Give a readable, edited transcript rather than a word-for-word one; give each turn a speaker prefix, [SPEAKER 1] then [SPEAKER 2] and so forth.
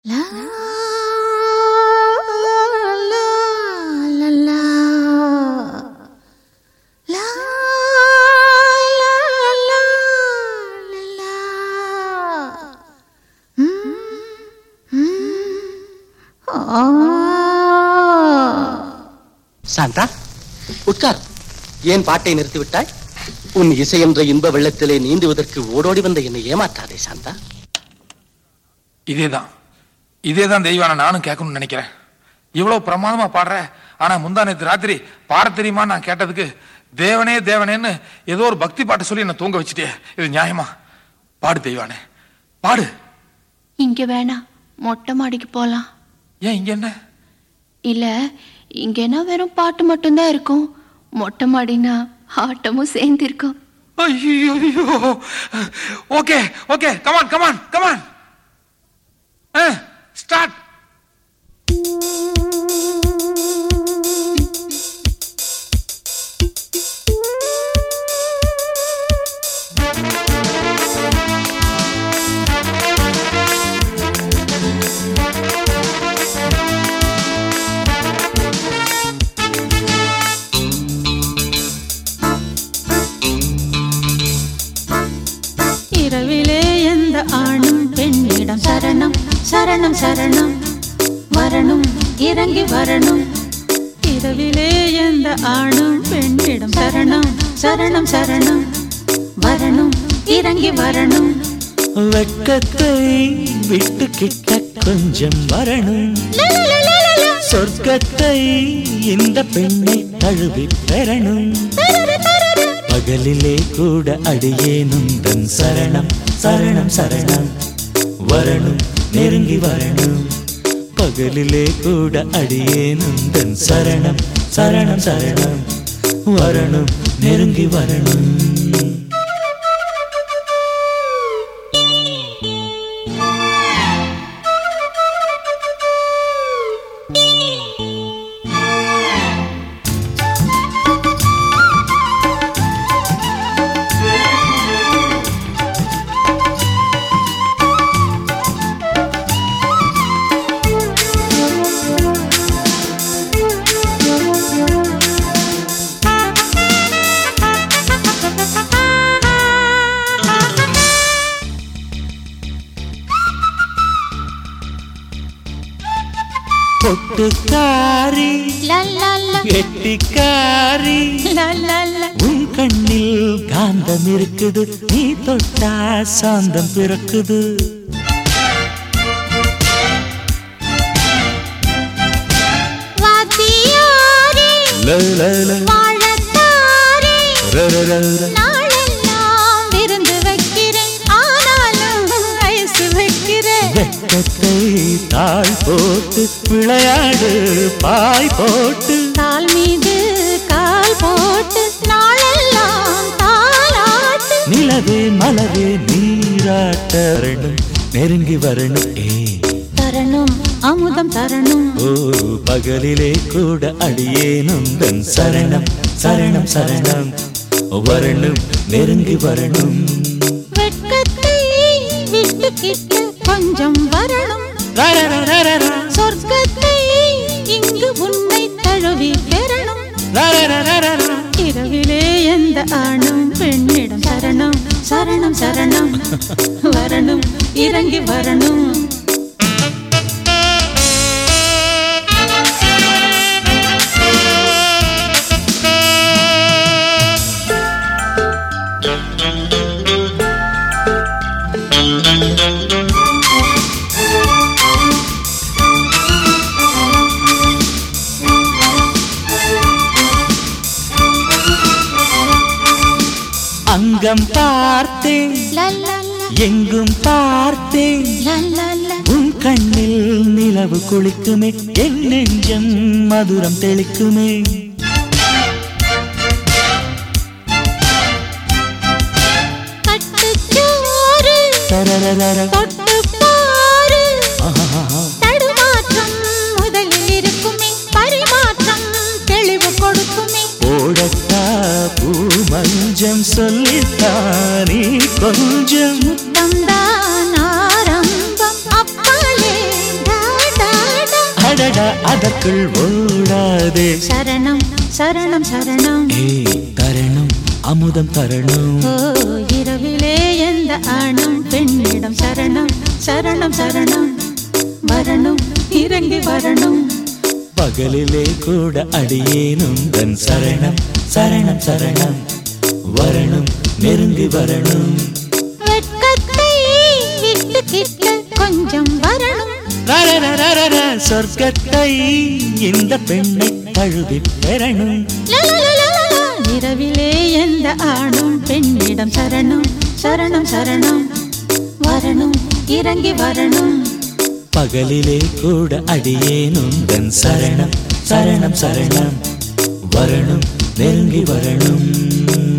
[SPEAKER 1] La la la la la la la la
[SPEAKER 2] Shantha, உட்கார். ஏன் பாட்டை நிறுத்திவிட்டாய்? உன் இசை என்ற இன்ப வெள்ளத்திலே நீந்துவதற்கு ஓடோடி வந்த என்னை ஏமாற்றாதே சாந்தா.
[SPEAKER 3] இதேதான் தெய்வான நானும் கேட்கணும்னு நினைக்கிறேன். இவ்வளவு பிரமாதமா பாடுற, ஆனா முந்தா நேத்து ராத்திரி பாட தெரியுமா நான் கேட்டதுக்கு தேவனே தேவனேன்னு ஏதோ ஒரு பக்தி பாட்டு சொல்லி என்ன தூங்க வச்சுட்டே. இது நியாயமா? பாடு தெய்வானே, பாடு.
[SPEAKER 1] இங்க வேணாம், மொட்டை மாடிக்கு போலாம்.
[SPEAKER 3] ஏன் இங்க என்ன?
[SPEAKER 1] இல்ல, இங்க என்ன வெறும் பாட்டு மட்டும்தான் இருக்கும். மொட்டை மாடினா ஆட்டமும் சேர்ந்து இருக்கும்.
[SPEAKER 3] ஐயோ, okay okay, come on come on come on, start.
[SPEAKER 4] இரவிலே எந்த ஆணும் பெண்ணிடம் சரணம் சரணம் சரணம் வரணும், இறங்கி வரணும். இரவிலே எந்த ஆணும் பெண்ணிடம் சரணம் சரணம் சரணம் வரணும், இறங்கி வரணும்.
[SPEAKER 5] வெட்கத்தை விட்டு கிட்ட கொஞ்சம் வரணும், சொர்க்கத்தை இந்த பெண்ணை தழுவி பெறணும். பகலிலே கூட அடியேனும் தன் சரணம் சரணம் சரணம் வரணும், நெருங்கி வரணும். பகலிலே கூட அடியேனும் தன் சரணம் சரணம் சரணம் வரணும், நெருங்கி வரணும். பொட்டுக்காரி எட்டிக்காரி, உன் கண்ணில் காந்தம் இருக்குது, நீ தொட்டா சாந்தம் பிறக்குது. வெட்கத்தை தாழ் போட்டு விளையாடு, பாய் போட்டு
[SPEAKER 4] கால் மீது கால் போட்டு நாளெல்லாம் தாலாட்டு.
[SPEAKER 5] நிலவே மலவே நீராட்டணும், நெருங்கி வரணும்.
[SPEAKER 4] தரணும், அமுதம் தரணும்.
[SPEAKER 5] ஓ, பகலிலே கூட அடியேனும் தன் சரணம் சரணம் சரணம் வரணும், நெருங்கி வரணும்.
[SPEAKER 4] வெட்கத்தை விட்டு கிட்ட கொஞ்சம் வரணும், சொர்க்கத்தை இங்கு உன்னை தழுவி பெறணும். இரவிலே எந்த ஆணும் பெண்ணிடம் சரணம் சரணம் சரணம் வரணும், இறங்கி வரணும்.
[SPEAKER 5] அங்கம் பார்த்தேன், எங்கும் பார்த்தேன், உன் கண்ணில் நிலவு குளிக்குமே, என் நெஞ்சம் மதுரம் தெளிக்குமே.
[SPEAKER 4] கட்டுச்சோறு தொட்டு பாரு, தடுமாற்றம் முதலில் இருக்குமே, பரிமாற்றம் தெளிவு கொடுக்குமே.
[SPEAKER 5] ஓடட்டா பூ மஞ்சம் சொல்லித்தானே கொஞ்சம்
[SPEAKER 4] முத்தம்தான் ஆரம்பம், அப்பாலே
[SPEAKER 5] அடடா அதற்குள் ஓடாதே.
[SPEAKER 4] சரணம் சரணம் சரணம்.
[SPEAKER 5] தரணும் அமுதம் தரணும்.
[SPEAKER 4] ஓ இரவிலே எந்த ஆணும் பெண்ணிடம் சரணம் சரணம் சரணம். வரணும் இறங்கி வரணும்.
[SPEAKER 5] பகலிலே கூட அடியேனும் தன் சரணம் சரணம் சரணம். வரணும் நெருங்கி வரணும்.
[SPEAKER 4] வெட்கத்தை விட்டு கிட்ட கொஞ்சம் வரணும்.
[SPEAKER 5] சொர்க்கத்தை இந்த பெண்ணை தழுவி பெறணும்.
[SPEAKER 4] இரவிலே எந்த ஆணும் பெண்ணிடம் சரணம் சரணம் சரணம். வரணும் இறங்கி வரணும்.
[SPEAKER 5] பகலிலே கூட அடியேனும் தன் சரணம் சரணம் சரணம். வரணும் நெருங்கி வரணும்.